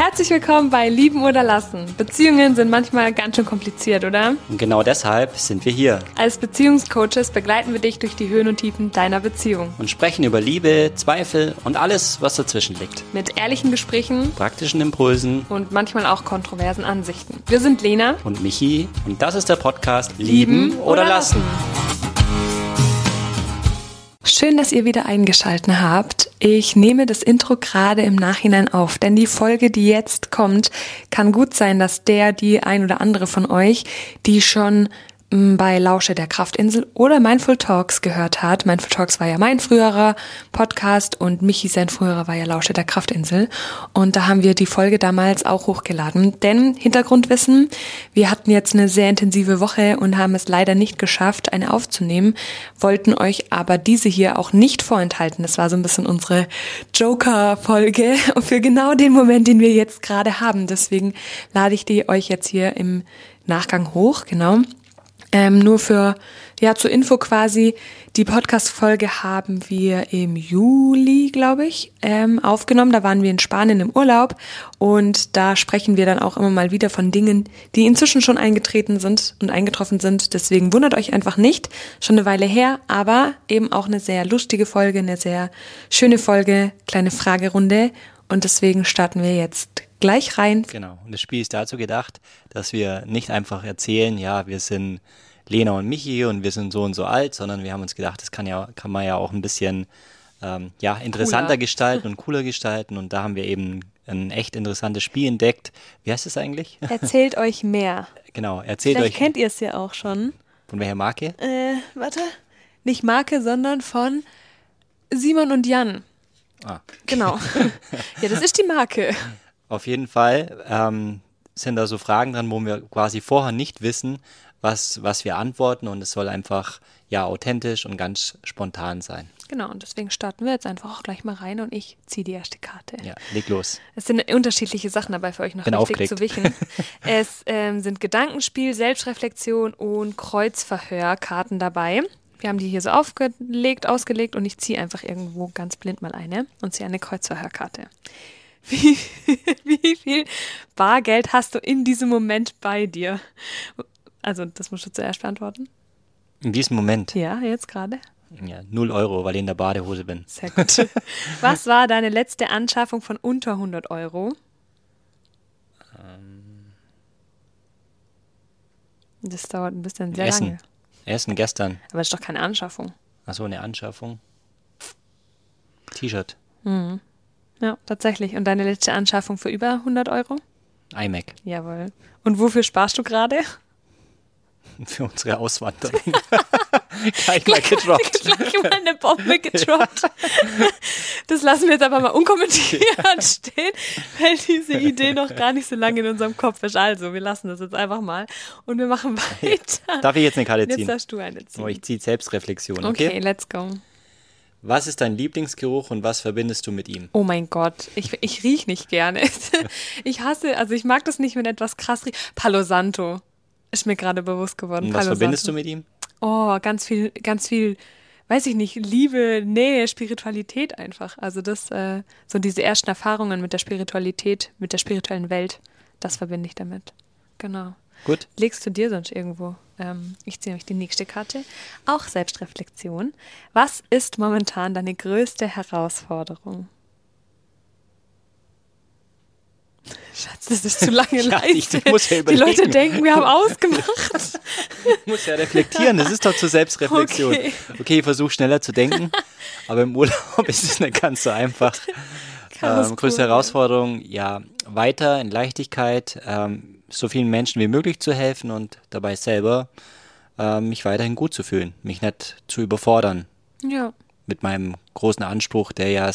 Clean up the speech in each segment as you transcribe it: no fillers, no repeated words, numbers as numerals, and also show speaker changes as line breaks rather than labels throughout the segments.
Herzlich willkommen bei Lieben oder Lassen. Beziehungen sind manchmal ganz schön kompliziert, oder?
Und genau deshalb sind wir hier
Als Beziehungscoaches begleiten wir dich durch die Höhen und Tiefen deiner Beziehung.
und sprechen über Liebe, Zweifel und alles, was dazwischen liegt.
Mit ehrlichen Gesprächen
Praktischen Impulsen
und manchmal auch kontroversen Ansichten. Wir sind Lena
und Michi und das ist der Podcast Lieben oder Lassen.
Schön, dass ihr wieder eingeschaltet habt. Ich nehme das Intro gerade im Nachhinein auf, denn die Folge, die jetzt kommt, kann gut sein, dass die ein oder andere von euch, die schon bei Lausche der Kraftinsel oder Mindful Talks gehört hat. Mindful Talks war ja mein früherer Podcast und Michi, sein früherer, war ja Lausche der Kraftinsel. Und da haben wir die Folge damals auch hochgeladen. Denn Hintergrundwissen, wir hatten jetzt eine sehr intensive Woche und haben es leider nicht geschafft, eine aufzunehmen, wollten euch aber diese hier auch nicht vorenthalten. Das war so ein bisschen unsere Joker-Folge für genau den Moment, den wir jetzt gerade haben. Deswegen lade ich die euch jetzt hier im Nachgang hoch, genau. Nur zur Info quasi, die Podcast-Folge haben wir im Juli, glaube ich, aufgenommen. Da waren wir in Spanien im Urlaub und da sprechen wir dann auch immer mal wieder von Dingen, die inzwischen schon eingetreten sind und eingetroffen sind. Deswegen wundert euch einfach nicht, schon eine Weile her, aber eben auch eine sehr lustige Folge, eine sehr schöne Folge, kleine Fragerunde und deswegen starten wir jetzt gleich rein.
Genau, und das Spiel ist dazu gedacht, dass wir nicht einfach erzählen, ja, wir sind Lena und Michi und wir sind so und so alt, sondern wir haben uns gedacht, das kann man ja auch ein bisschen interessanter
Cooler
gestalten und cooler gestalten und da haben wir eben ein echt interessantes Spiel entdeckt. Wie heißt es eigentlich?
Erzählt euch mehr.
Genau, erzählt
Vielleicht
euch.
kennt ihr es ja auch schon.
Von welcher Marke?
Nicht Marke, sondern von Simon und Jan.
Ah.
Genau. Ja, das ist die Marke.
Auf jeden Fall sind da so Fragen dran, wo wir quasi vorher nicht wissen, was wir antworten und es soll einfach authentisch und ganz spontan sein.
Genau, und deswegen starten wir jetzt einfach auch gleich mal rein und ich ziehe die erste Karte.
Ja, leg los.
Es sind unterschiedliche Sachen dabei für euch noch
Bin
wichtig zu
aufgeregt.
wissen. Es sind Gedankenspiel, Selbstreflexion und Kreuzverhörkarten dabei. Wir haben die hier so ausgelegt und ich ziehe einfach irgendwo ganz blind mal eine und ziehe eine Kreuzverhörkarte. Wie viel Bargeld hast du in diesem Moment bei dir? Also, das musst du zuerst beantworten.
In diesem Moment,
Ja, jetzt gerade.
0 Euro, weil ich in der Badehose bin.
Sehr gut. Was war deine letzte Anschaffung von unter 100 Euro? Das dauert ein bisschen sehr lange.
Essen gestern.
Aber das ist doch keine Anschaffung.
Achso, eine Anschaffung. T-Shirt.
Ja, tatsächlich. Und deine letzte Anschaffung für über 100 Euro?
iMac.
Jawohl. Und wofür sparst du gerade?
Für unsere Auswanderung. Gleich mal gedroppt.
Gleich mal eine Bombe gedroppt. Das lassen wir jetzt aber mal unkommentiert stehen, weil diese Idee noch gar nicht so lange in unserem Kopf ist. Also, wir lassen das jetzt einfach mal und wir machen weiter.
Darf ich jetzt eine Karte
Jetzt
ziehen?
darfst du eine ziehen.
Oh, ich ziehe Selbstreflexion,
Okay,
okay?
let's go.
Was ist dein Lieblingsgeruch und was verbindest du mit ihm?
Oh mein Gott, ich riech nicht gerne. Ich mag das nicht, wenn etwas krass riecht. Palo Santo ist mir gerade bewusst geworden.
Und was
Palo
verbindest
Santo.
du mit ihm?
Oh, ganz viel, weiß ich nicht, Liebe, Nähe, Spiritualität einfach. Also so diese ersten Erfahrungen mit der Spiritualität, mit der spirituellen Welt, das verbinde ich damit. Genau.
Gut.
Legst du dir sonst irgendwo? Ich ziehe nämlich die nächste Karte. Auch Selbstreflexion. Was ist momentan deine größte Herausforderung? Schatz, das ist zu lange leise.
ich muss ja
Die
überlegen.
Leute denken, wir haben ausgemacht.
Ich muss ja reflektieren, das ist doch zur Selbstreflexion. Okay, ich versuche schneller zu denken, aber im Urlaub ist es nicht ganz so einfach. Größte Herausforderung, weiter in Leichtigkeit, so vielen Menschen wie möglich zu helfen und dabei selber mich weiterhin gut zu fühlen, mich nicht zu überfordern
Ja.
mit meinem großen Anspruch,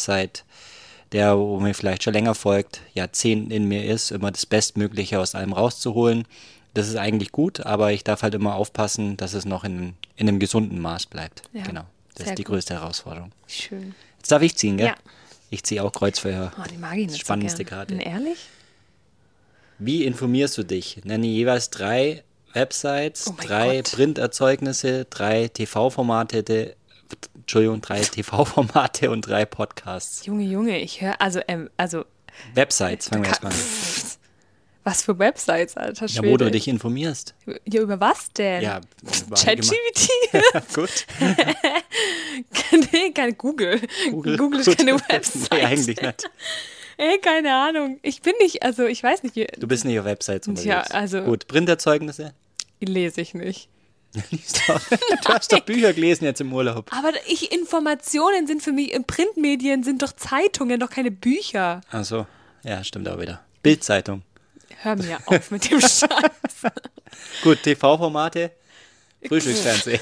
wo mir vielleicht schon länger folgt, Jahrzehnten in mir ist, immer das Bestmögliche aus allem rauszuholen. Das ist eigentlich gut, aber ich darf halt immer aufpassen, dass es noch in einem gesunden Maß bleibt.
Ja,
Genau, das
sehr
ist die
gut.
größte Herausforderung.
Schön.
Jetzt darf ich ziehen, gell?
Ja.
Ich ziehe auch Kreuzverhör.
Oh, die mag ich nicht
Spannendste
so gern.
Karte.
Ehrlich?
Wie informierst du dich? Nenne jeweils 3 Websites,
Oh mein
3
Gott.
Printerzeugnisse, 3 TV-Formate, 3 TV-Formate und 3 Podcasts.
Junge, ich höre, also
Websites, fangen wir erstmal an.
Was für Websites, alter Schwede.
Ja, wo du dich informierst.
Ja, über was denn?
Ja,
ChatGPT?
Gut.
Nee, kein Google. Google ist
gut.
keine Website.
Nee, eigentlich nicht.
Ey, keine Ahnung. Ich bin nicht, also ich weiß nicht.
Du bist nicht auf Websites unterwegs.
Ja, also.
Gut, Printerzeugnisse?
Lese ich nicht.
Du hast doch Bücher gelesen jetzt im Urlaub.
Aber Informationen sind für mich, Printmedien sind doch Zeitungen, doch keine Bücher.
Ach so, ja, stimmt auch wieder. Bildzeitung.
Hör mir auf mit dem Scheiß.
Gut, TV-Formate, Frühstücksfernsehen.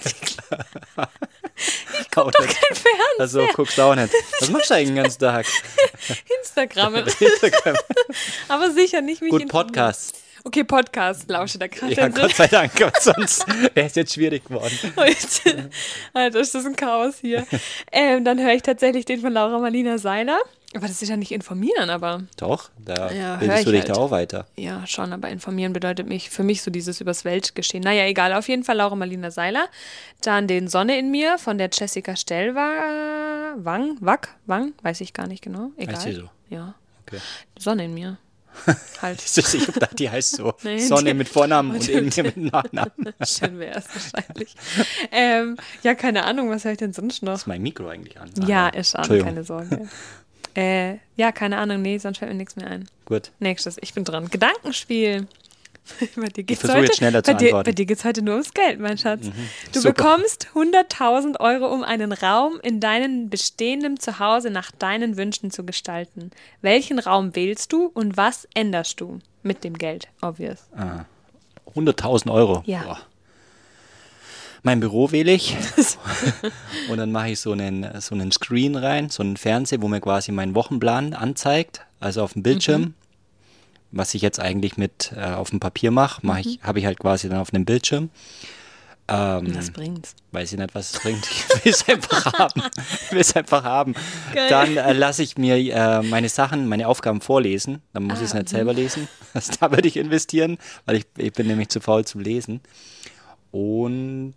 Ich guck doch kein Fernseher.
Also guckst du auch nicht. Was machst du eigentlich den ganzen Tag?
Instagram.
Instagram.
Aber sicher nicht mich
Gut, Podcasts.
Okay, Podcast, lausche da gerade.
Ja, Gott sei Dank, aber sonst wäre es jetzt schwierig geworden.
Alter, ist das ein Chaos hier. Dann höre ich tatsächlich den von Laura Marlina Seiler. Aber das ist ja nicht informieren, aber...
Doch, da
Ja,
bildest du dich
halt.
da auch weiter.
Ja, schon, aber informieren bedeutet für mich so dieses übers Weltgeschehen. Naja, egal, auf jeden Fall Laura Marlina Seiler. Dann den Sonne in mir von der Jessica Stellwang, weiß ich gar nicht genau. Egal.
Heißt sie so?
Ja,
Okay.
Sonne in mir. Halt.
Ich dachte, die heißt so.
Nee,
Sonne
die-
mit Vornamen und irgendwie mit Nachnamen. Das
Schön wäre es wahrscheinlich. Ja, keine Ahnung, was höre ich denn sonst noch?
ist mein Mikro eigentlich an.
Ja,
Aber-
ist an,
Entschuldigung.
keine Sorge. Ja, keine Ahnung, nee, sonst fällt mir nichts mehr ein.
Gut.
Nächstes, ich bin dran. Gedankenspiel. Bei dir geht's
versuche
heute,
jetzt schneller zu
bei dir
antworten.
geht es heute nur ums Geld, mein Schatz. Du
Super.
bekommst 100.000 Euro, um einen Raum in deinem bestehenden Zuhause nach deinen Wünschen zu gestalten. Welchen Raum wählst du und was änderst du mit dem Geld? Obvious.
100.000 Euro.
Ja.
Boah. Mein Büro wähle ich und dann mache ich so einen Screen rein, so einen Fernseher, wo mir quasi meinen Wochenplan anzeigt, also auf dem Bildschirm. Was ich jetzt eigentlich mit auf dem Papier mache, habe ich halt quasi dann auf einem Bildschirm.
Was bringt's?
Weiß ich nicht, was es bringt. Ich will es einfach haben. Ich will es einfach haben.
Geil.
Dann lasse ich mir meine Aufgaben vorlesen. Dann muss ich es nicht selber lesen. Da würde ich investieren, weil ich bin nämlich zu faul zum Lesen. Und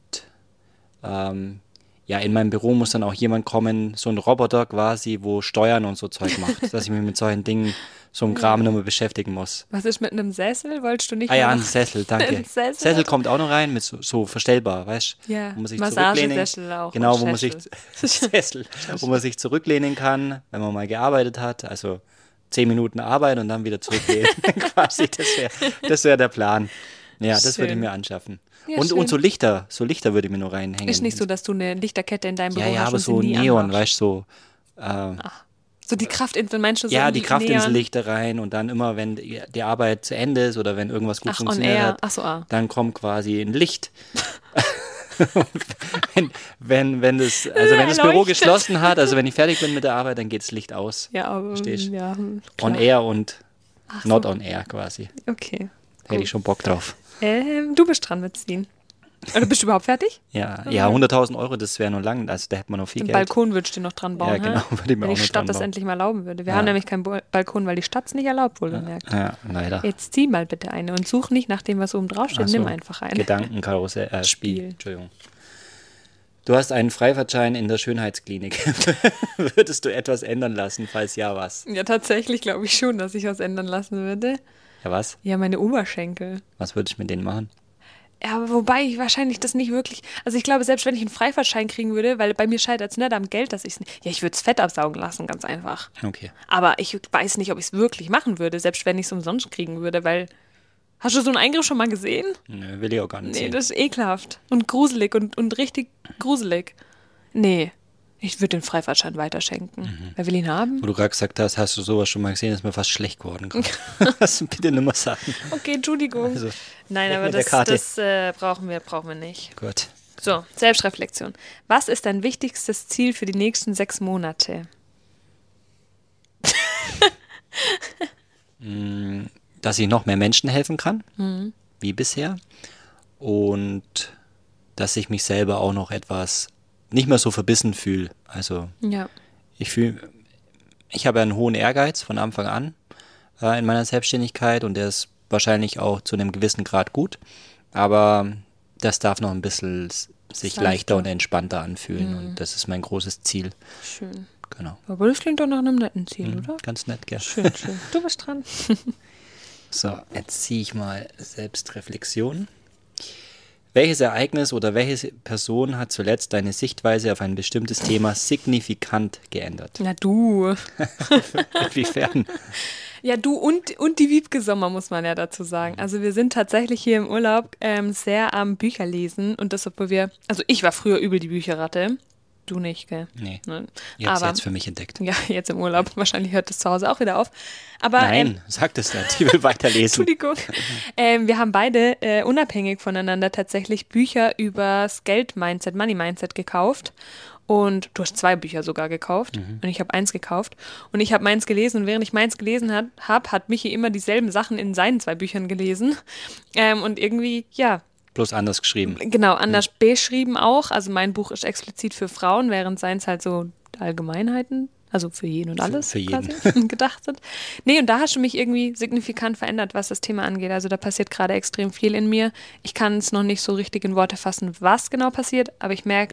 ja, in meinem Büro muss dann auch jemand kommen, so ein Roboter quasi, wo Steuern und so Zeug macht, dass ich mich mit solchen Dingen, so einem Kram nur mal beschäftigen muss.
Was ist mit einem Sessel? Wolltest du nicht
Ah ja,
mal
ein
noch-
Sessel, danke.
Ein Sessel?
Sessel kommt auch noch rein, mit so verstellbar, weißt du?
Ja,
Wo man sich
Massagesessel
zurücklehnen-
auch
Genau,
und
wo man sich Sessel, wo man sich zurücklehnen kann, wenn man mal gearbeitet hat. Also 10 Minuten Arbeit und dann wieder zurücklehnen. Quasi, das wär der Plan. Ja, das würde ich
Schön.
mir anschaffen.
Ja,
und
schön.
so Lichter würde ich mir nur reinhängen.
Ist nicht so, dass du eine Lichterkette in deinem Büro
Ja, ja,
hast
aber
und
so
sie nie
Neon,
anmachst.
weißt du,
So die Kraftinsel, meinst du so?
ja, die
Neon?
Kraftinsellichter rein und dann immer, wenn die Arbeit zu Ende ist oder wenn irgendwas gut
Ach, on
funktioniert
air.
hat,
Ach so,
dann kommt quasi ein Licht. wenn das Büro
Erleuchtet.
geschlossen hat, also wenn ich fertig bin mit der Arbeit, dann geht das Licht aus.
Ja, aber
Verstehst?
ja,
On
klar.
air und
Ach
not
so.
on air quasi.
Okay.
Hätte ich schon Bock drauf.
Du bist dran mit ziehen. Oder bist du überhaupt fertig?
Ja, 100.000 Euro, das wäre noch lang, also da hätte man noch viel
Den
Geld.
Balkon würdest du noch dran bauen,
Ja, genau,
hä?
würde ich mir
Wenn
auch
die
noch
Stadt
dran
das
bauen.
endlich mal erlauben würde. Wir
Ja.
haben nämlich keinen Balkon, weil die Stadt es nicht erlaubt, wohlgemerkt.
Ja, leider.
Jetzt zieh mal bitte eine und such nicht nach dem, was oben draufsteht.
Ach so,
Nimm einfach eine.
Gedankenkarussell, Spiel.
Spiel.
Entschuldigung. Du hast einen Freifahrtschein in der Schönheitsklinik. Würdest du etwas ändern lassen? Falls ja, was?
Ja, tatsächlich glaube ich schon, dass ich was ändern lassen würde.
Ja, was?
Ja, meine Oberschenkel.
Was würde ich mit denen machen?
Ja, aber wobei ich wahrscheinlich das nicht wirklich. Also ich glaube, selbst wenn ich einen Freifahrtschein kriegen würde, weil bei mir scheitert es nicht am Geld, dass ich es nicht. Ja, ich würde es Fett absaugen lassen, ganz einfach.
Okay.
Aber ich weiß nicht, ob ich es wirklich machen würde, selbst wenn ich es umsonst kriegen würde, weil. Hast du so einen Eingriff schon mal gesehen?
Nö, will ich auch gar nicht
Nee,
sehen.
das ist ekelhaft. Und gruselig und richtig gruselig. Nee, ich würde den Freifahrtschein weiterschenken. Wer will ihn haben?
Wo du gerade gesagt hast, hast du sowas schon mal gesehen, ist mir fast schlecht geworden. Hast du bitte nicht mehr sagen.
Okay, Entschuldigung.
Also,
Nein,
weg
aber
mit der
das,
Karte.
das brauchen wir nicht.
Gut.
So, Selbstreflexion. Was ist dein wichtigstes Ziel für die nächsten 6 Monate?
Dass ich noch mehr Menschen helfen kann, wie bisher. Und dass ich mich selber auch noch etwas nicht mehr so verbissen fühle. Also
Ja.
ich habe einen hohen Ehrgeiz von Anfang an in meiner Selbstständigkeit und der ist wahrscheinlich auch zu einem gewissen Grad gut. Aber das darf noch ein bisschen sich
Sanfter.
leichter und entspannter anfühlen und das ist mein großes Ziel.
Schön.
genau.
Aber das klingt doch nach einem netten Ziel, oder?
Ganz nett, gell?
Schön, schön. Du bist dran.
So, jetzt ziehe ich mal Selbstreflexion. Welches Ereignis oder welche Person hat zuletzt deine Sichtweise auf ein bestimmtes Thema signifikant geändert?
Na du.
Inwiefern?
Ja, du und die Wiebke Sommer, muss man ja dazu sagen. Also wir sind tatsächlich hier im Urlaub sehr am Bücherlesen und das, obwohl also ich war früher übel die Bücherratte. Du nicht, gell?
Nee,
Nein.
ich habe es
Aber
jetzt für mich entdeckt.
ja, jetzt im Urlaub. Wahrscheinlich hört das zu Hause auch wieder auf. Aber,
Nein, sag das nicht. Ich will weiterlesen.
Entschuldigung. Wir haben beide unabhängig voneinander tatsächlich Bücher übers Geld-Mindset, Money-Mindset gekauft. Und du hast 2 Bücher sogar gekauft und ich habe 1 gekauft. Und ich habe meins gelesen und während ich meins gelesen habe, hat Michi immer dieselben Sachen in seinen 2 Büchern gelesen. Und irgendwie, ja,
Bloß anders geschrieben.
genau, anders beschrieben auch. Also mein Buch ist explizit für Frauen, während seins halt so Allgemeinheiten, also für jeden und alles
Für jeden.
quasi gedacht sind. Nee, und da hast du mich irgendwie signifikant verändert, was das Thema angeht. Also da passiert gerade extrem viel in mir. Ich kann es noch nicht so richtig in Worte fassen, was genau passiert, aber ich merke,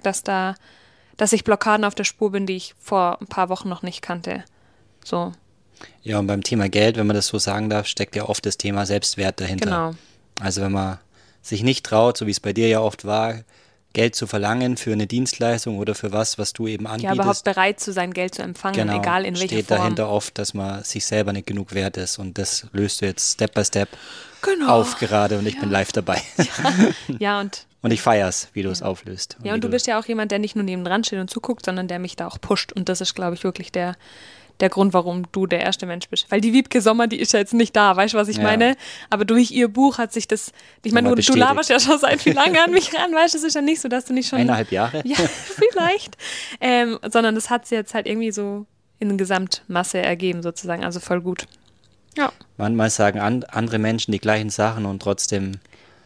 dass ich Blockaden auf der Spur bin, die ich vor ein paar Wochen noch nicht kannte. So.
Ja, und beim Thema Geld, wenn man das so sagen darf, steckt ja oft das Thema Selbstwert dahinter.
Genau.
Also wenn man sich nicht traut, so wie es bei dir ja oft war, Geld zu verlangen für eine Dienstleistung oder für was du eben anbietest.
Ja, überhaupt bereit zu sein, Geld zu empfangen,
genau,
egal in welcher
steht
Form.
dahinter oft, dass man sich selber nicht genug wert ist und das löst du jetzt Step by Step
Genau.
auf gerade und ich bin live dabei.
Ja, und
Und ich feier's, wie du es auflöst.
ja, und du bist ja auch jemand, der nicht nur nebendran steht und zuguckt, sondern der mich da auch pusht. Und das ist, glaube ich, wirklich der Grund, warum du der erste Mensch bist. Weil die Wiebke Sommer, die ist ja jetzt nicht da, weißt du, was ich meine? Aber durch ihr Buch hat sich das, ich meine, du laberst ja schon seit wie lange an mich ran, weißt du, es ist ja nicht so, dass du nicht schon...
1,5 Jahre?
Ja, vielleicht. Sondern das hat sie jetzt halt irgendwie so in Gesamtmasse ergeben, sozusagen. Also voll gut. Ja.
Manchmal sagen andere Menschen die gleichen Sachen und trotzdem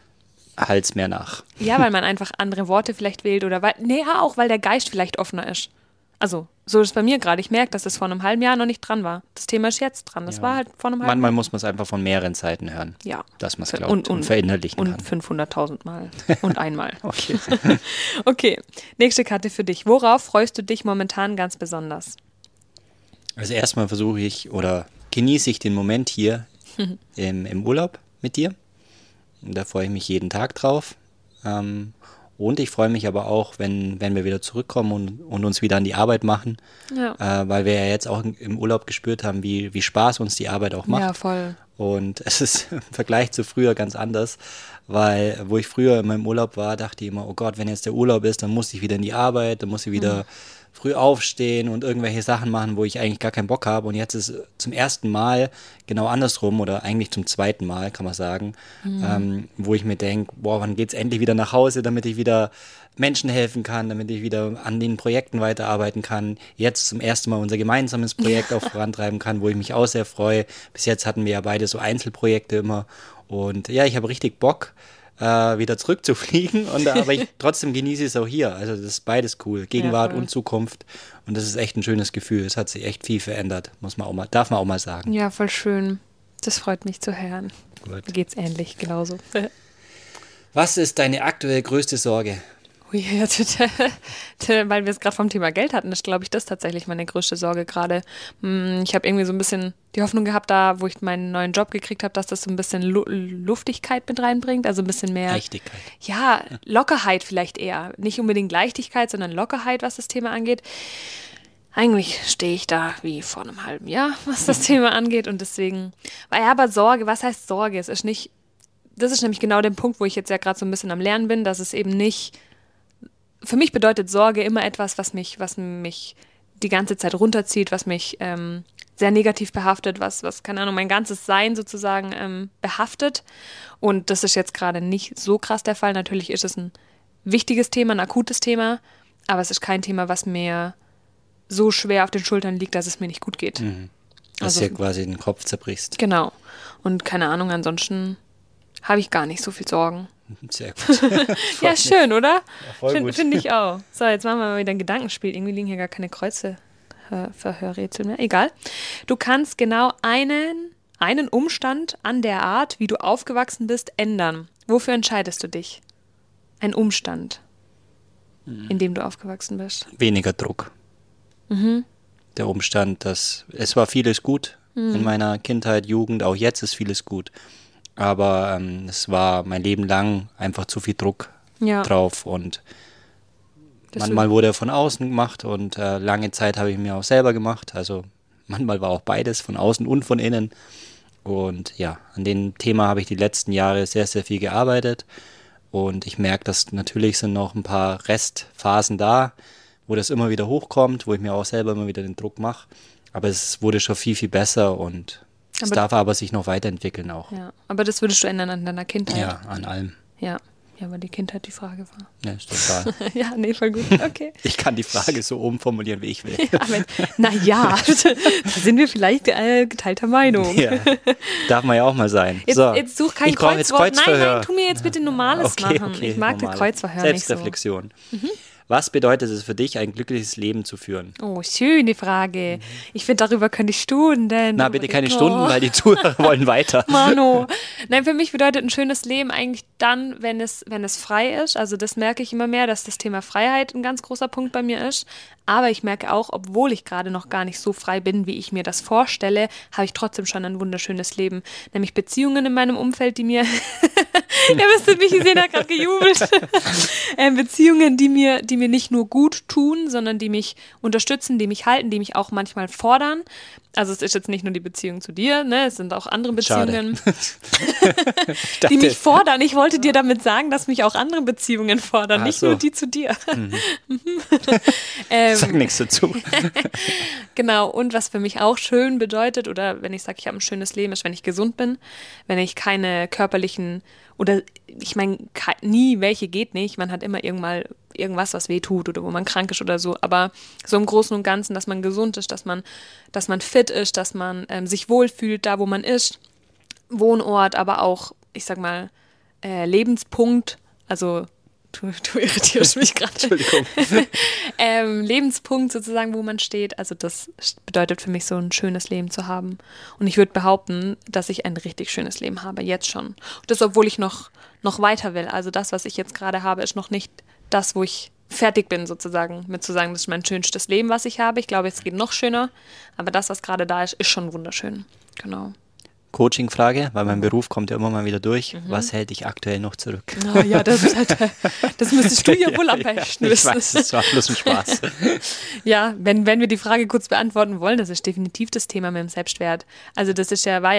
halt's mehr nach.
Ja, weil man einfach andere Worte vielleicht wählt oder weil der Geist vielleicht offener ist. Also, so ist es bei mir gerade. Ich merke, dass es vor einem halben Jahr noch nicht dran war. Das Thema ist jetzt dran. Das war halt vor einem halben Jahr.
Manchmal muss man es einfach von mehreren Seiten hören.
Ja.
Dass man es glaubt und verinnerlichen kann.
Und 500.000 Mal. Und einmal.
Okay.
Okay, nächste Karte für dich. Worauf freust du dich momentan ganz besonders?
Also erstmal versuche ich oder genieße ich den Moment hier im Urlaub mit dir. Und da freue ich mich jeden Tag drauf. Und ich freue mich aber auch, wenn wir wieder zurückkommen und uns wieder an die Arbeit machen. Ja. Weil wir ja jetzt auch im Urlaub gespürt haben, wie Spaß uns die Arbeit auch macht.
Ja, voll.
Und es ist im Vergleich zu früher ganz anders, weil wo ich früher in meinem Urlaub war, dachte ich immer, oh Gott, wenn jetzt der Urlaub ist, dann muss ich wieder in die Arbeit, dann muss ich wieder früh aufstehen und irgendwelche Sachen machen, wo ich eigentlich gar keinen Bock habe. Und jetzt ist zum ersten Mal genau andersrum oder eigentlich zum zweiten Mal, kann man sagen, wo ich mir denke, boah, wann geht's endlich wieder nach Hause, damit ich wieder Menschen helfen kann, damit ich wieder an den Projekten weiterarbeiten kann. Jetzt zum ersten Mal unser gemeinsames Projekt auch vorantreiben kann, wo ich mich auch sehr freue. Bis jetzt hatten wir ja beide so Einzelprojekte immer. Und ja, ich habe richtig Bock, wieder zurückzufliegen, aber trotzdem genieße ich es auch hier. Also das ist beides cool. Gegenwart und Zukunft. Und das ist echt ein schönes Gefühl. Es hat sich echt viel verändert, darf man auch mal sagen.
Ja, voll schön. Das freut mich zu hören.
Gut.
Mir geht's ähnlich, genauso.
Was ist deine aktuell größte Sorge?
Ui, ja, weil wir es gerade vom Thema Geld hatten, ist, glaube ich, das tatsächlich meine größte Sorge gerade. Ich habe irgendwie so ein bisschen die Hoffnung gehabt, da, wo ich meinen neuen Job gekriegt habe, dass das so ein bisschen Luftigkeit mit reinbringt, also ein bisschen mehr...
Leichtigkeit.
Ja, Lockerheit vielleicht eher. Nicht unbedingt Leichtigkeit, sondern Lockerheit, was das Thema angeht. Eigentlich stehe ich da wie vor einem halben Jahr, was das Thema angeht und deswegen... Aber Sorge, was heißt Sorge? Es ist nicht... Das ist nämlich genau der Punkt, wo ich jetzt ja gerade so ein bisschen am Lernen bin, dass es eben nicht... Für mich bedeutet Sorge immer etwas, was mich die ganze Zeit runterzieht, was mich sehr negativ behaftet, was, keine Ahnung, mein ganzes Sein sozusagen behaftet. Und das ist jetzt gerade nicht so krass der Fall. Natürlich ist es ein wichtiges Thema, ein akutes Thema, aber es ist kein Thema, was mir so schwer auf den Schultern liegt, dass es mir nicht gut geht.
Dass du dir quasi den Kopf zerbrichst.
Genau. Und keine Ahnung, ansonsten habe ich gar nicht so viel Sorgen.
Sehr gut.
Ja, schön, oder?
Ja,
Finde ich auch. So, jetzt machen wir mal wieder ein Gedankenspiel. Irgendwie liegen hier gar keine Kreuze Verhörrätsel mehr. Egal. Du kannst genau einen Umstand an der Art, wie du aufgewachsen bist, ändern. Wofür entscheidest du dich? Ein Umstand, in dem du aufgewachsen bist.
Weniger Druck. der Umstand, dass es war vieles gut in meiner Kindheit, Jugend, auch jetzt ist vieles gut. Aber es war mein Leben lang einfach zu viel Druck drauf und manchmal wurde er von außen gemacht und lange Zeit habe ich mir auch selber gemacht. Also manchmal war auch beides, von außen und von innen. Und ja, an dem Thema habe ich die letzten Jahre sehr, sehr viel gearbeitet. Und ich merke, dass natürlich sind noch ein paar Restphasen da, wo das immer wieder hochkommt, wo ich mir auch selber immer wieder den Druck mache. Aber es wurde schon viel, viel besser und es darf aber sich noch weiterentwickeln auch.
Ja, aber das würdest du ändern an deiner Kindheit?
Ja, an allem.
Ja, weil die Kindheit die Frage war.
Ja, ist total.
Ja, nee, voll gut, okay.
Ich kann die Frage so umformulieren, wie ich will.
Ja, da sind wir vielleicht geteilter Meinung.
Ja, darf man ja auch mal sein.
Jetzt such kein Kreuzwort. Nein, tu mir jetzt bitte Normales machen.
Okay,
ich mag das Kreuzverhör nicht so.
Selbstreflexion. Was bedeutet es für dich, ein glückliches Leben zu führen?
Oh, schöne Frage. Ich finde, darüber könnte ich Stunden.
Na, bitte keine Stunden, weil die Zuhörer wollen weiter.
Mano. Nein, für mich bedeutet ein schönes Leben eigentlich dann, wenn es frei ist. Also das merke ich immer mehr, dass das Thema Freiheit ein ganz großer Punkt bei mir ist. Aber ich merke auch, obwohl ich gerade noch gar nicht so frei bin, wie ich mir das vorstelle, habe ich trotzdem schon ein wunderschönes Leben. Nämlich Beziehungen in meinem Umfeld, die mir... Ihr müsstet mich sehen, er hat gerade gejubelt. Beziehungen, die mir nicht nur gut tun, sondern die mich unterstützen, die mich halten, die mich auch manchmal fordern. Also es ist jetzt nicht nur die Beziehung zu dir, ne? Es sind auch andere Beziehungen, die mich fordern. Ich wollte dir damit sagen, dass mich auch andere Beziehungen fordern, nicht nur die zu dir.
Sag nichts dazu.
Genau, und was für mich auch schön bedeutet, oder wenn ich sage, ich habe ein schönes Leben, ist, wenn ich gesund bin, wenn ich keine körperlichen, oder ich meine, nie welche geht nicht, man hat immer irgendwas, was weh tut oder wo man krank ist oder so, aber so im Großen und Ganzen, dass man gesund ist, dass man fit ist, dass man sich wohlfühlt, da wo man ist, Wohnort, aber auch, ich sag mal, Lebenspunkt, also du irritierst mich gerade.
Entschuldigung.
Lebenspunkt sozusagen, wo man steht. Also das bedeutet für mich so ein schönes Leben zu haben. Und ich würde behaupten, dass ich ein richtig schönes Leben habe, jetzt schon. Und das, obwohl ich noch weiter will. Also das, was ich jetzt gerade habe, ist noch nicht das, wo ich fertig bin sozusagen, mit zu sagen, das ist mein schönstes Leben, was ich habe. Ich glaube, es geht noch schöner. Aber das, was gerade da ist, ist schon wunderschön. Genau.
Coaching-Frage, weil mein Beruf kommt ja immer mal wieder durch. Was hält dich aktuell noch zurück?
Oh, ja, das müsstest du ja wohl am besten wissen.
Ich weiß, das war bloß ein Spaß.
Ja, wenn wir die Frage kurz beantworten wollen, das ist definitiv das Thema mit dem Selbstwert. Also das das war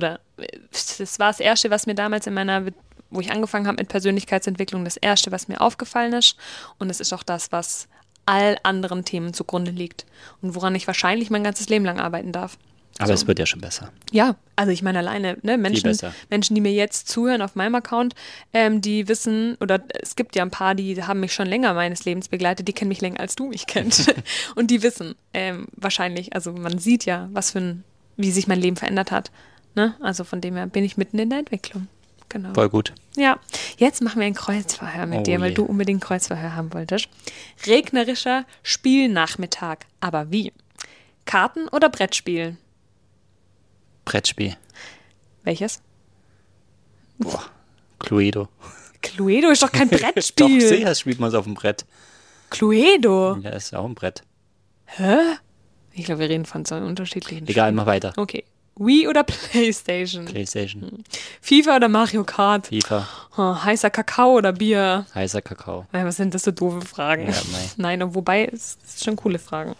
das Erste, was mir damals wo ich angefangen habe mit Persönlichkeitsentwicklung, das Erste, was mir aufgefallen ist. Und es ist auch das, was all anderen Themen zugrunde liegt und woran ich wahrscheinlich mein ganzes Leben lang arbeiten darf.
Aber es wird ja schon besser.
Ja, also ich meine alleine, ne, Menschen, die mir jetzt zuhören auf meinem Account, die wissen, oder es gibt ja ein paar, die haben mich schon länger meines Lebens begleitet, die kennen mich länger als du mich kennst. Und die wissen wahrscheinlich, also man sieht ja, wie sich mein Leben verändert hat. Ne? Also von dem her bin ich mitten in der Entwicklung. Genau.
Voll gut.
Ja, jetzt machen wir ein Kreuzverhör mit dir, weil du unbedingt Kreuzverhör haben wolltest. Regnerischer Spielnachmittag. Aber wie? Karten oder Brettspiel?
Brettspiel.
Welches?
Boah, Cluedo.
Cluedo ist doch kein Brettspiel.
Doch, sicher spielt man es auf dem Brett.
Cluedo?
Ja, ist auch ein Brett.
Hä? Ich glaube, wir reden von so unterschiedlichen
Egal,
Spielen.
mach weiter.
Okay. Wii oder Playstation?
Playstation.
FIFA oder Mario Kart?
FIFA.
Oh, heißer Kakao oder Bier?
Heißer Kakao.
Ja, was sind das für doofe Fragen?
Ja,
Nein, wobei, es sind schon coole Fragen.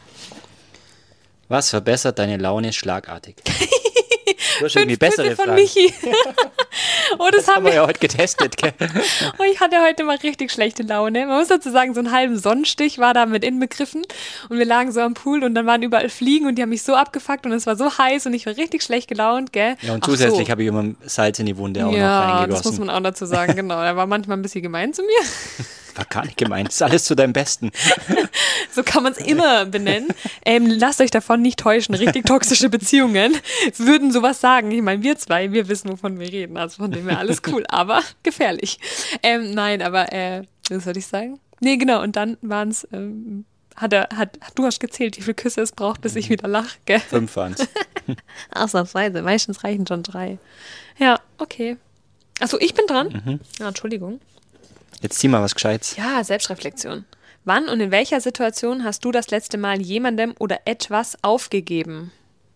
Was verbessert deine Laune schlagartig? Du hast
5
irgendwie bessere
Küsse von
Fragen.
Michi. Oh, das haben
wir
wir
ja heute getestet, gell?
Oh, ich hatte heute mal richtig schlechte Laune. Man muss dazu sagen, so einen halben Sonnenstich war da mit inbegriffen und wir lagen so am Pool und dann waren überall Fliegen und die haben mich so abgefuckt und es war so heiß und ich war richtig schlecht gelaunt, gell?
Ja, und zusätzlich habe ich immer Salz in die Wunde auch noch reingegossen.
Ja, das muss man auch dazu sagen, genau. Er war manchmal ein bisschen gemein zu mir.
War gar nicht gemeint, das ist alles zu deinem Besten.
So kann man es immer benennen. Lasst euch davon nicht täuschen. Richtig toxische Beziehungen würden sowas sagen. Ich meine, wir zwei, wir wissen, wovon wir reden. Also von dem her alles cool, aber gefährlich. Nein, aber was soll ich sagen? Nee, genau. Und dann waren es, du hast gezählt, wie viele Küsse es braucht, bis ich wieder lache, gell?
5 waren es.
Ausnahmsweise. Meistens reichen schon 3. Ja, okay. Achso, ich bin dran? Ja, Entschuldigung.
Jetzt zieh mal was Gescheites.
Ja, Selbstreflexion. Wann und in welcher Situation hast du das letzte Mal jemandem oder etwas aufgegeben?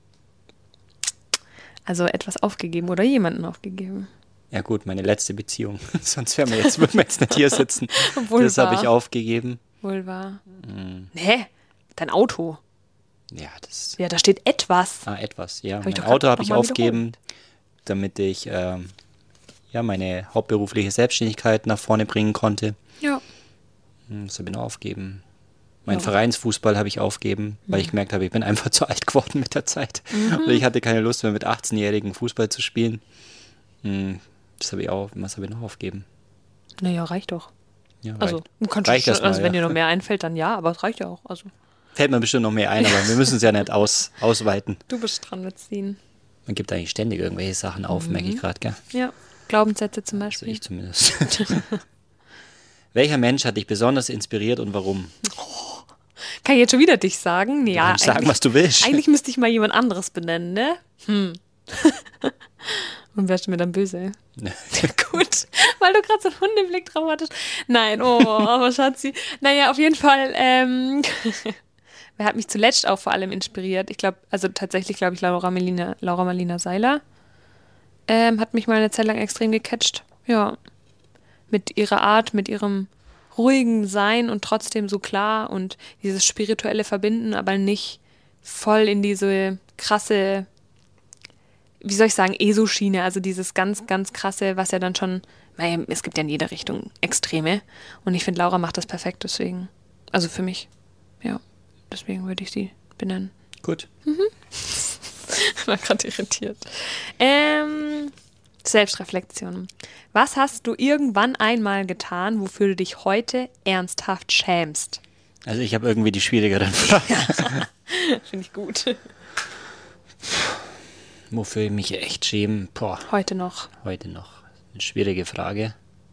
Also etwas aufgegeben oder jemanden aufgegeben.
Ja gut, meine letzte Beziehung. Sonst würden wir jetzt nicht hier sitzen.
Wohl
Das habe ich aufgegeben.
Wohl wahr. Nee, dein Auto.
Ja, das...
Ja, da steht etwas.
Etwas, ja.
Hab ich
Mein
doch
Auto
grad
habe ich
noch mal
aufgegeben, damit ich meine hauptberufliche Selbstständigkeit nach vorne bringen konnte.
Ja.
Das habe ich noch aufgegeben. Meinen Vereinsfußball habe ich aufgeben, weil ich gemerkt habe, ich bin einfach zu alt geworden mit der Zeit. Und ich hatte keine Lust mehr, mit 18-Jährigen Fußball zu spielen. Was habe ich noch aufgeben?
Naja, reicht doch.
Ja,
Also,
reicht das mal,
wenn dir noch mehr einfällt, dann ja, aber es reicht ja auch. Also.
Fällt mir bestimmt noch mehr ein, aber wir müssen es ja nicht ausweiten.
Du bist dran mit ziehen.
Man gibt eigentlich ständig irgendwelche Sachen auf, merke ich gerade, gell?
Ja, Glaubenssätze zum
Also
Beispiel.
ich zumindest. Welcher Mensch hat dich besonders inspiriert und warum?
Kann ich jetzt schon wieder dich sagen? Nee,
Du kannst sagen, was du willst.
Eigentlich müsste ich mal jemand anderes benennen, ne? Und wärst du mir dann böse? Gut, weil du gerade so einen Hundeblick drauf hattest. Nein, aber Schatzi. Naja, auf jeden Fall, wer hat mich zuletzt auch vor allem inspiriert? Tatsächlich glaube ich, Laura Marlina Seiler hat mich mal eine Zeit lang extrem gecatcht. Ja, mit ihrer Art, mit ihrem ruhigen Sein und trotzdem so klar und dieses spirituelle Verbinden, aber nicht voll in diese krasse, wie soll ich sagen, ESO-Schiene, also dieses ganz, ganz krasse, was ja dann schon, naja, es gibt ja in jeder Richtung Extreme und ich finde, Laura macht das perfekt, deswegen, also für mich, ja, deswegen würde ich sie benennen.
Gut.
Ich war gerade irritiert. Selbstreflexion. Was hast du irgendwann einmal getan, wofür du dich heute ernsthaft schämst?
Also ich habe irgendwie die schwierigeren Fragen.
Finde ich gut.
Wofür ich mich echt schäme?
Heute noch.
Heute noch. Eine schwierige Frage.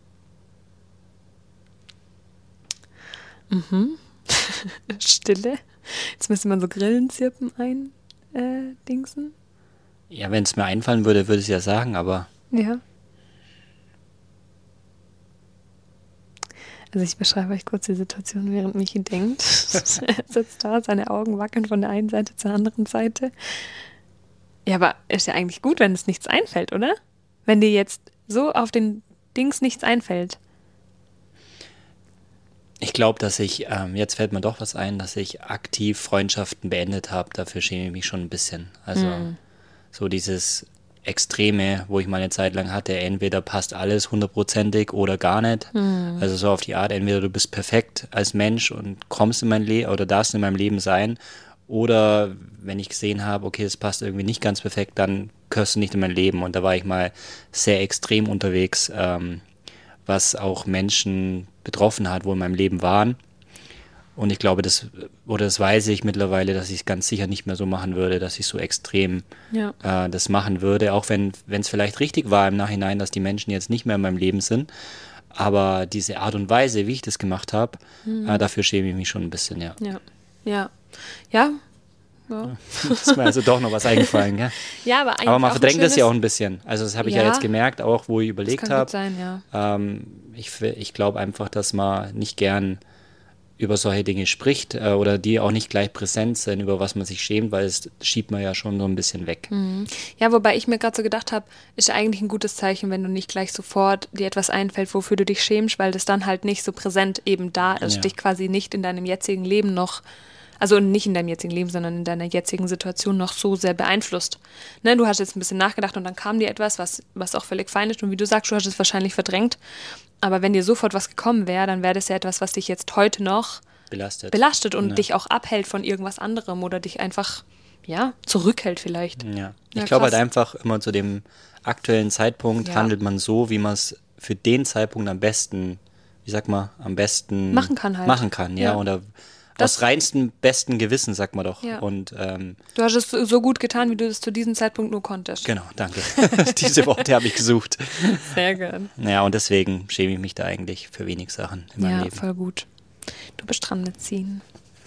Stille. Jetzt müsste man so Grillenzirpen dingsen.
Ja, wenn es mir einfallen würde, würde ich es ja sagen, aber...
Ja. Also ich beschreibe euch kurz die Situation, während Michi denkt. Er sitzt da, seine Augen wackeln von der einen Seite zur anderen Seite. Ja, aber ist ja eigentlich gut, wenn es nichts einfällt, oder? Wenn dir jetzt so auf den Dings nichts einfällt.
Ich glaube, dass ich, jetzt fällt mir doch was ein, dass ich aktiv Freundschaften beendet habe. Dafür schäme ich mich schon ein bisschen. Also so dieses Extreme, wo ich mal eine Zeit lang hatte, entweder passt alles 100%ig oder gar nicht. Also so auf die Art, entweder du bist perfekt als Mensch und kommst in mein Leben oder darfst in meinem Leben sein, oder wenn ich gesehen habe, okay, das passt irgendwie nicht ganz perfekt, dann gehörst du nicht in mein Leben. Und da war ich mal sehr extrem unterwegs, was auch Menschen betroffen hat, wo in meinem Leben waren. Und ich glaube, das weiß ich mittlerweile, dass ich es ganz sicher nicht mehr so machen würde, dass ich so extrem das machen würde, auch wenn es vielleicht richtig war im Nachhinein, dass die Menschen jetzt nicht mehr in meinem Leben sind. Aber diese Art und Weise, wie ich das gemacht habe, dafür schäme ich mich schon ein bisschen, ja.
Ja.
Ist mir also doch noch was eingefallen, gell?
Ja, aber eigentlich
aber man
auch
verdrängt das ja auch ein bisschen. Also das habe ich ja jetzt gemerkt, auch wo ich überlegt habe.
Das kann gut sein, ja.
Ich glaube einfach, dass man nicht gern über solche Dinge spricht oder die auch nicht gleich präsent sind, über was man sich schämt, weil es schiebt man ja schon so ein bisschen weg.
Ja, wobei ich mir gerade so gedacht habe, ist ja eigentlich ein gutes Zeichen, wenn du nicht gleich sofort dir etwas einfällt, wofür du dich schämst, weil das dann halt nicht so präsent eben da ist, dich quasi nicht in deinem jetzigen Leben noch, also nicht in deinem jetzigen Leben, sondern in deiner jetzigen Situation noch so sehr beeinflusst. Ne, du hast jetzt ein bisschen nachgedacht und dann kam dir etwas, was auch völlig fein ist und wie du sagst, du hast es wahrscheinlich verdrängt. Aber wenn dir sofort was gekommen wäre, dann wäre das ja etwas, was dich jetzt heute noch belastet und dich auch abhält von irgendwas anderem oder dich einfach, zurückhält vielleicht.
Ja, ich glaube halt einfach immer zu dem aktuellen Zeitpunkt handelt man so, wie man es für den Zeitpunkt am besten, machen kann, ja. Oder aus reinstem besten Gewissen, sagt man doch.
Ja.
Und,
du hast es so gut getan, wie du es zu diesem Zeitpunkt nur konntest.
Genau, danke. Diese Worte habe ich gesucht.
Sehr gut.
Ja, und deswegen schäme ich mich da eigentlich für wenig Sachen in meinem Leben.
Ja, voll gut. Du bist dran mit Ziehen.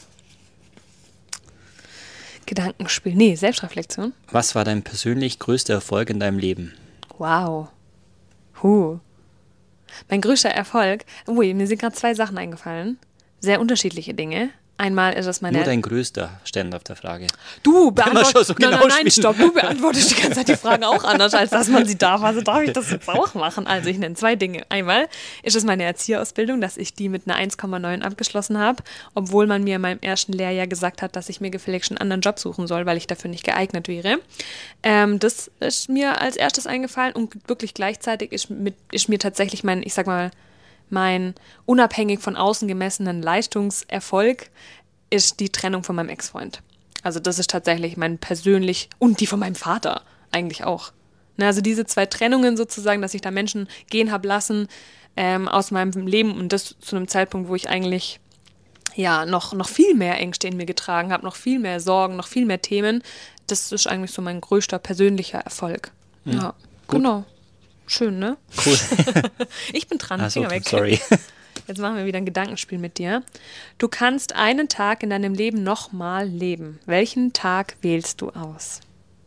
Gedankenspiel. Nee, Selbstreflexion.
Was war dein persönlich größter Erfolg in deinem Leben?
Wow. Mein größter Erfolg. Mir sind gerade 2 Sachen eingefallen. sehr unterschiedliche Dinge. Einmal ist es meine...
Nur dein größter Stand auf der Frage.
Du beantwortest...
So genau
nein, stopp. Du beantwortest die ganze Zeit die Fragen auch anders, als dass man sie darf. Also darf ich das jetzt auch machen? Also ich nenne 2 Dinge. Einmal ist es meine Erzieherausbildung, dass ich die mit einer 1,9 abgeschlossen habe, obwohl man mir in meinem ersten Lehrjahr gesagt hat, dass ich mir gefälligst einen anderen Job suchen soll, weil ich dafür nicht geeignet wäre. Das ist mir als erstes eingefallen und wirklich gleichzeitig ist mir tatsächlich mein unabhängig von außen gemessenen Leistungserfolg ist die Trennung von meinem Ex-Freund. Also das ist tatsächlich mein persönlich und die von meinem Vater eigentlich auch. Ne, also diese 2 Trennungen sozusagen, dass ich da Menschen gehen habe lassen aus meinem Leben und das zu einem Zeitpunkt, wo ich eigentlich ja noch viel mehr Ängste in mir getragen habe, noch viel mehr Sorgen, noch viel mehr Themen. Das ist eigentlich so mein größter persönlicher Erfolg. Ja, genau. Schön, ne?
Cool.
Ich bin dran,
Also,
Finger weg.
sorry.
Jetzt machen wir wieder ein Gedankenspiel mit dir. Du kannst einen Tag in deinem Leben nochmal leben. Welchen Tag wählst du aus?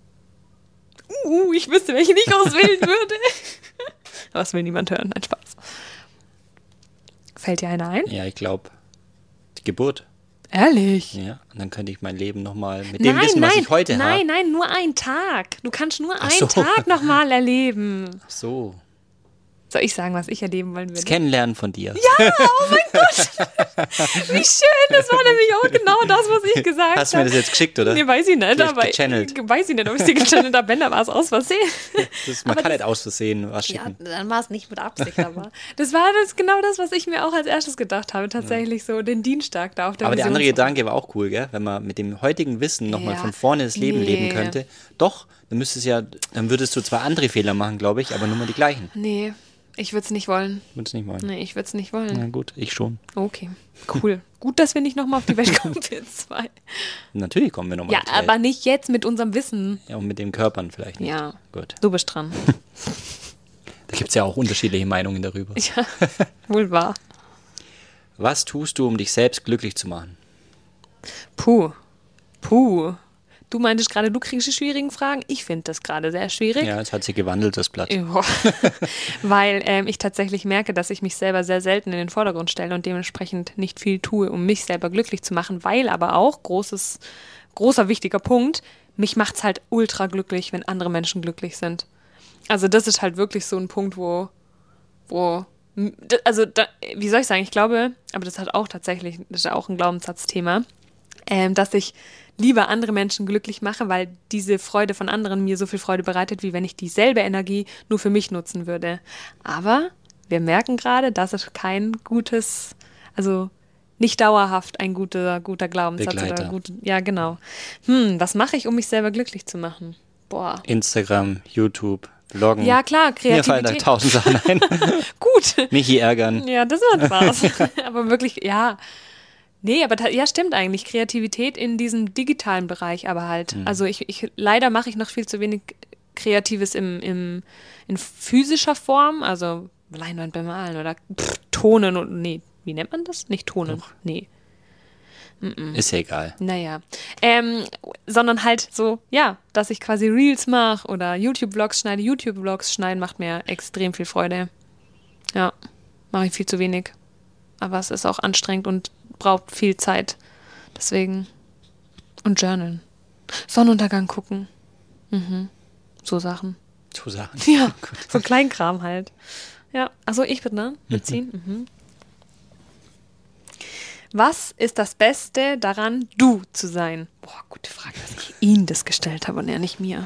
Ich wüsste, welchen ich auswählen würde. Aber das will niemand hören, nein, Spaß. Fällt dir einer ein?
Ja, ich glaube, die Geburt.
Ehrlich?
Ja, und dann könnte ich mein Leben nochmal mit dem Wissen, was ich heute habe.
Nein, nur einen Tag. Du kannst nur einen
so.
Tag nochmal erleben.
Ach so.
Soll ich sagen, was ich erleben wollen würde?
Das Kennenlernen von dir.
Ja, oh mein Gott. Wie schön, das war nämlich auch genau das, was ich gesagt habe.
Hast du mir das jetzt geschickt, oder?
Nee, weiß ich nicht.
Vielleicht
Aber
gechannelt.
Weiß ich nicht, ob ich sie gechannelt habe. Wenn, dann war es aus Versehen.
Man kann nicht aus Versehen was
Ja,
schicken.
dann war es nicht mit Absicht, aber das war genau das, was ich mir auch als erstes gedacht habe. Tatsächlich so den Dienstag da auf der
Aber der andere
Visionswoche.
Gedanke war auch cool, gell? Wenn man mit dem heutigen Wissen nochmal
Ja.
von vorne das Leben
Nee.
leben könnte. Doch, dann würdest du zwar andere Fehler machen, glaube ich, aber nur mal die gleichen.
Nee, ich würde es nicht wollen.
Würdest nicht wollen.
Nee, ich würde es nicht wollen.
Na gut, ich schon.
Okay, cool. Gut, dass wir nicht nochmal auf die Welt kommen, wir 2.
Natürlich kommen wir nochmal
Ja,
auf die Welt.
aber nicht jetzt mit unserem Wissen.
Ja, und mit den Körpern vielleicht nicht.
Ja,
Gut.
du bist dran.
Da gibt es ja auch unterschiedliche Meinungen darüber.
Ja, wohl wahr.
Was tust du, um dich selbst glücklich zu machen?
Puh. Du meintest gerade, du kriegst die schwierigen Fragen. Ich finde das gerade sehr schwierig.
Ja, es hat sich gewandelt, das Blatt.
Ja. Weil ich tatsächlich merke, dass ich mich selber sehr selten in den Vordergrund stelle und dementsprechend nicht viel tue, um mich selber glücklich zu machen, weil aber auch, großer wichtiger Punkt, mich macht es halt ultra glücklich, wenn andere Menschen glücklich sind. Also das ist halt wirklich so ein Punkt, wie soll ich sagen, ich glaube, aber das hat auch tatsächlich, das ist ja auch ein Glaubenssatzthema, dass ich lieber andere Menschen glücklich mache, weil diese Freude von anderen mir so viel Freude bereitet, wie wenn ich dieselbe Energie nur für mich nutzen würde. Aber wir merken gerade, dass es kein gutes, also nicht dauerhaft ein guter Glaubenssatz
Begleiter.
oder ja, genau. Was mache ich, um mich selber glücklich zu machen? Boah.
Instagram, YouTube, Vloggen.
Ja, klar,
Mir fallen da
Kreativität.
1000 Sachen ein.
Gut.
Michi ärgern.
Ja, das macht Spaß. Aber wirklich, ja. Nee, aber ja, stimmt eigentlich. Kreativität in diesem digitalen Bereich aber halt. Also leider mache ich noch viel zu wenig Kreatives in physischer Form, also Leinwand bemalen oder Tonen und, nee, wie nennt man das? Nicht Tonen,
Doch.
nee.
Ist ja egal.
Naja. Sondern halt so, ja, dass ich quasi Reels mache oder YouTube-Vlogs schneide. YouTube-Vlogs schneiden macht mir extrem viel Freude. Ja, mache ich viel zu wenig. Aber es ist auch anstrengend und braucht viel Zeit. Deswegen. Und journalen. Sonnenuntergang gucken. So Sachen.
So Sachen.
Ja, so Kleinkram halt. Ja, also ich bin dran. Mitziehen. Was ist das Beste daran, du zu sein? Boah, gute Frage, dass ich Ihnen das gestellt habe und er nicht mir.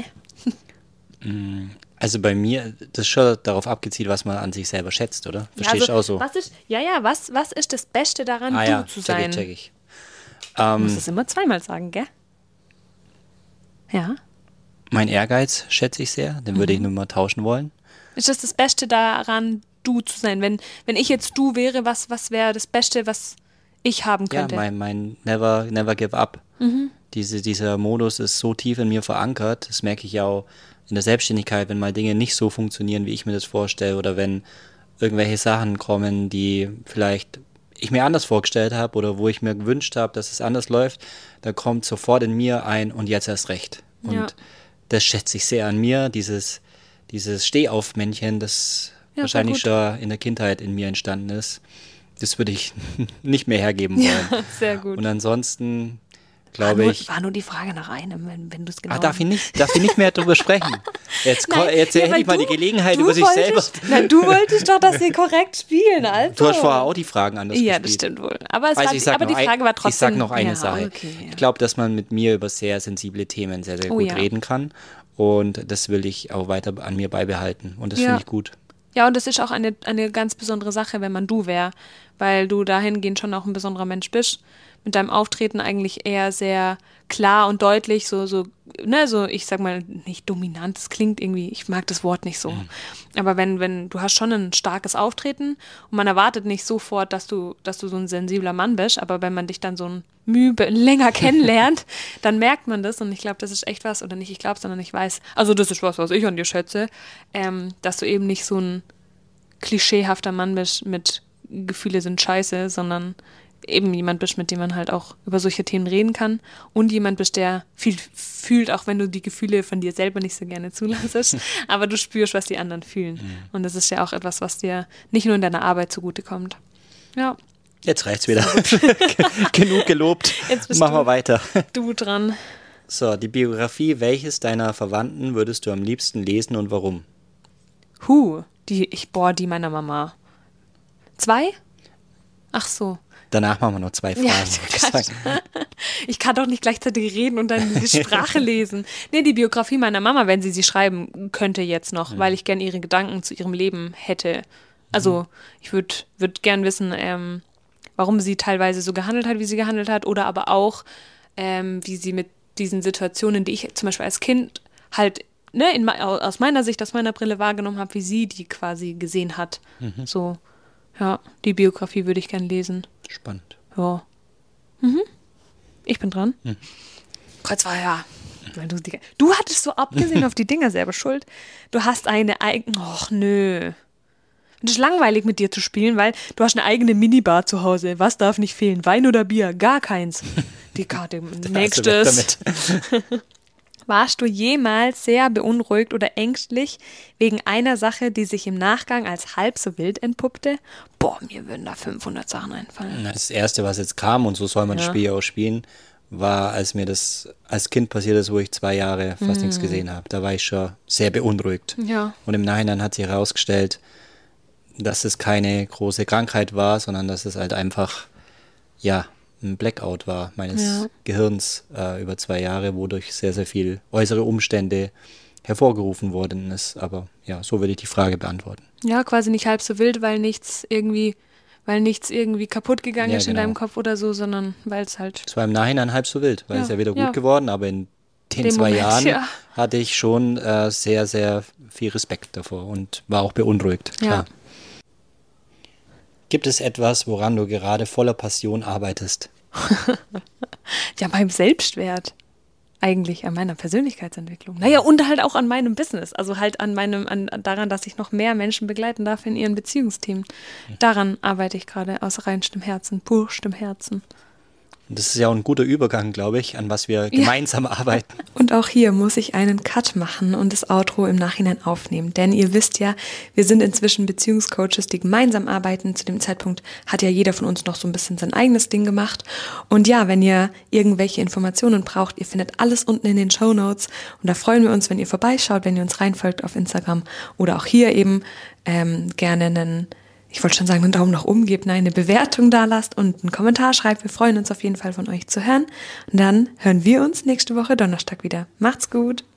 Also bei mir, das ist schon darauf abgezielt, was man an sich selber schätzt, oder? Verstehst du auch so?
Was ist das Beste daran, du zu sein?
check ich.
Du musst es immer zweimal sagen, gell? Ja.
Mein Ehrgeiz schätze ich sehr, den würde ich nur mal tauschen wollen.
Ist das Beste daran, du zu sein? Wenn ich jetzt du wäre, was wäre das Beste, was ich haben könnte?
Ja, mein Never Give Up. Dieser Modus ist so tief in mir verankert, das merke ich ja auch in der Selbstständigkeit, wenn mal Dinge nicht so funktionieren, wie ich mir das vorstelle, oder wenn irgendwelche Sachen kommen, die vielleicht ich mir anders vorgestellt habe oder wo ich mir gewünscht habe, dass es anders läuft, da kommt sofort in mir ein und jetzt erst recht. Und
Ja.
das schätze ich sehr an mir, dieses Stehauf-Männchen, das
Ja,
wahrscheinlich
voll
schon in der Kindheit in mir entstanden ist. das würde ich nicht mehr hergeben wollen.
Ja, sehr gut.
Und ansonsten glaube ich...
War nur die Frage nach einem, wenn du es genau...
darf ich nicht mehr drüber sprechen? Jetzt hätte ich mal die Gelegenheit, über sich selber...
Du wolltest doch, dass sie korrekt spielen, also.
Du hast vorher auch die Fragen anders gespielt.
Ja, das stimmt wohl. Aber,
die Frage war trotzdem... Ich sage noch eine Sache.
Okay, ja.
Ich glaube, dass man mit mir über sehr sensible Themen sehr, sehr gut reden kann. Und das will ich auch weiter an mir beibehalten. Und das finde ich gut.
Ja, und das ist auch eine ganz besondere Sache, wenn man du wär, weil du dahingehend schon auch ein besonderer Mensch bist. Mit deinem Auftreten eigentlich eher sehr klar und deutlich, so, ich sag mal, nicht dominant, das klingt irgendwie, ich mag das Wort nicht so. Aber wenn du hast schon ein starkes Auftreten und man erwartet nicht sofort, dass du so ein sensibler Mann bist, aber wenn man dich dann so länger kennenlernt, dann merkt man das und ich glaube, das ist echt was, oder nicht ich glaube, sondern ich weiß, also das ist was ich an dir schätze, dass du eben nicht so ein klischeehafter Mann bist mit Gefühle sind scheiße, sondern eben jemand bist, mit dem man halt auch über solche Themen reden kann und jemand bist, der viel fühlt, auch wenn du die Gefühle von dir selber nicht so gerne zulässt, aber du spürst, was die anderen fühlen. Und das ist ja auch etwas, was dir nicht nur in deiner Arbeit zugutekommt. Ja.
Jetzt reicht's wieder. Genug gelobt. Jetzt machen wir weiter.
Du dran.
So, die Biografie, welches deiner Verwandten würdest du am liebsten lesen und warum?
Die meiner Mama. 2? Ach so.
Danach machen wir noch 2 Fragen.
Ja, ich kann doch nicht gleichzeitig reden und dann die Sprache lesen. Nee, die Biografie meiner Mama, wenn sie schreiben könnte jetzt noch, weil ich gern ihre Gedanken zu ihrem Leben hätte. Also ich würde gern wissen, warum sie teilweise so gehandelt hat, wie sie gehandelt hat, oder aber auch, wie sie mit diesen Situationen, die ich zum Beispiel als Kind halt aus meiner Sicht, aus meiner Brille wahrgenommen habe, wie sie die quasi gesehen hat. So, ja, die Biografie würde ich gern lesen.
Spannend.
Ja. Ich bin dran. Kreuzfeuer, ja. Du hattest so abgesehen auf die Dinger selber schuld. Du hast eine eigene... Och, nö. Es ist langweilig mit dir zu spielen, weil du hast eine eigene Minibar zu Hause. Was darf nicht fehlen? Wein oder Bier? Gar keins. Die Karte. Nächstes. Warst du jemals sehr beunruhigt oder ängstlich wegen einer Sache, die sich im Nachgang als halb so wild entpuppte? Boah, mir würden da 500 Sachen einfallen.
Das Erste, was jetzt kam, und so soll man das Spiel auch spielen, war, als mir das als Kind passiert ist, wo ich 2 Jahre fast nichts gesehen habe. Da war ich schon sehr beunruhigt.
Ja.
Und im Nachhinein hat sich herausgestellt, dass es keine große Krankheit war, sondern dass es halt einfach, ein Blackout war meines Gehirns über 2 Jahre, wodurch sehr, sehr viel äußere Umstände hervorgerufen worden ist. Aber ja, so würde ich die Frage beantworten.
Ja, quasi nicht halb so wild, weil nichts irgendwie kaputt gegangen ist in deinem Kopf oder so, sondern weil es halt...
Es war im Nachhinein halb so wild, weil es ja wieder gut geworden, aber in den 2 Jahren hatte ich schon sehr, sehr viel Respekt davor und war auch beunruhigt. Klar. Ja. Gibt es etwas, woran du gerade voller Passion arbeitest?
Ja, beim Selbstwert. Eigentlich an meiner Persönlichkeitsentwicklung. Naja, und halt auch an meinem Business. Also halt daran, dass ich noch mehr Menschen begleiten darf in ihren Beziehungsthemen. Daran arbeite ich gerade aus reinstem Herzen, purstem Herzen.
Und das ist ja auch ein guter Übergang, glaube ich, an was wir gemeinsam arbeiten.
Und auch hier muss ich einen Cut machen und das Outro im Nachhinein aufnehmen. Denn ihr wisst ja, wir sind inzwischen Beziehungscoaches, die gemeinsam arbeiten. Zu dem Zeitpunkt hat ja jeder von uns noch so ein bisschen sein eigenes Ding gemacht. Und ja, wenn ihr irgendwelche Informationen braucht, ihr findet alles unten in den Shownotes. Und da freuen wir uns, wenn ihr vorbeischaut, wenn ihr uns reinfolgt auf Instagram oder auch hier eben gerne einen Daumen nach oben gebt, eine Bewertung da lasst und einen Kommentar schreibt. Wir freuen uns auf jeden Fall von euch zu hören. Und dann hören wir uns nächste Woche Donnerstag wieder. Macht's gut!